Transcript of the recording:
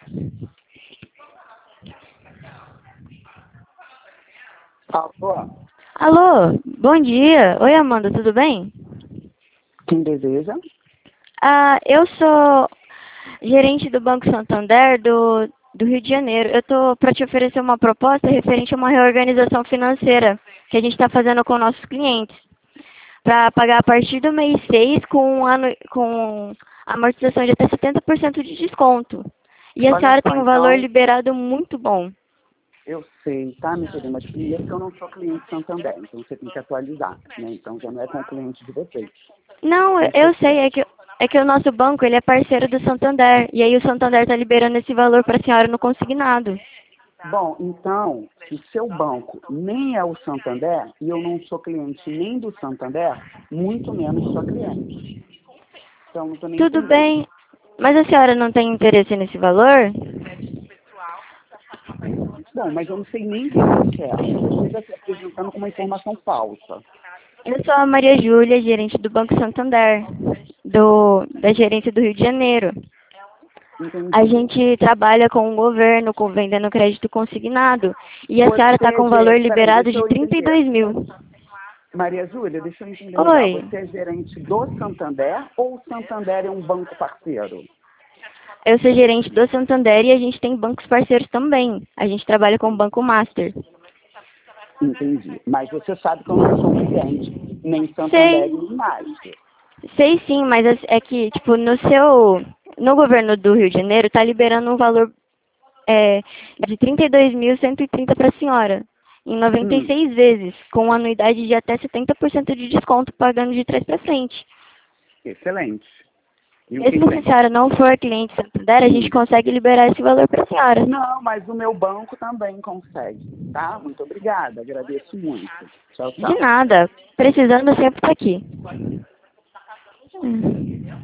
Alô, Alô, bom dia. Oi, Amanda, tudo bem? quem deseja? Eu sou gerente do Banco Santander do Rio de Janeiro. Eu estou para te oferecer uma proposta referente a uma reorganização financeira que a gente está fazendo com nossos clientes, para pagar a partir do mês 6 com amortização de até 70% de desconto. E a Olha senhora só, tem um valor então, liberado muito bom. eu sei, tá, minha querida, mas primeiro que eu não sou cliente Santander, então você tem que atualizar, né? Então já não é com o cliente de vocês. Não, Isso eu aqui. sei, é que o nosso banco ele é parceiro do Santander. E aí o Santander está liberando esse valor para a senhora no consignado. Bom, então, se o seu banco nem é o Santander, e eu não sou cliente nem do Santander, muito menos sua cliente. Então, não estou nem Tudo entendendo. bem, mas a senhora não tem interesse nesse valor? Bom, mas eu não sei nem quem você é. Você chega se apresentando com uma informação falsa. Eu sou a Maria Júlia, gerente do Banco Santander, da gerência do Rio de Janeiro. A Entendi. gente trabalha com o governo, com vendendo crédito consignado. E a senhora está com um valor Peraí, liberado deixa de eu entender. 32 mil. Maria Júlia, deixa eu entender melhor. Oi, Você é gerente do Santander ou o Santander é um banco parceiro? eu sou gerente do Santander e a gente tem bancos parceiros também. A gente trabalha com o Banco Master. Entendi. Mas você sabe que eu não sou cliente, nem Santander Sei, nem Master. sei sim, mas é que, tipo, no governo do Rio de Janeiro tá liberando um valor de 32.130 para a senhora, em Hum, 96 vezes, com anuidade de até 70% de desconto, pagando de trás para frente. excelente. E o que Mesmo se a vem? senhora não for cliente Santander, a gente Hum. consegue liberar esse valor para a senhora. Não, mas o meu banco também consegue, tá? Muito obrigada, agradeço muito. Tchau, De tchau. nada, precisando sempre tá aqui.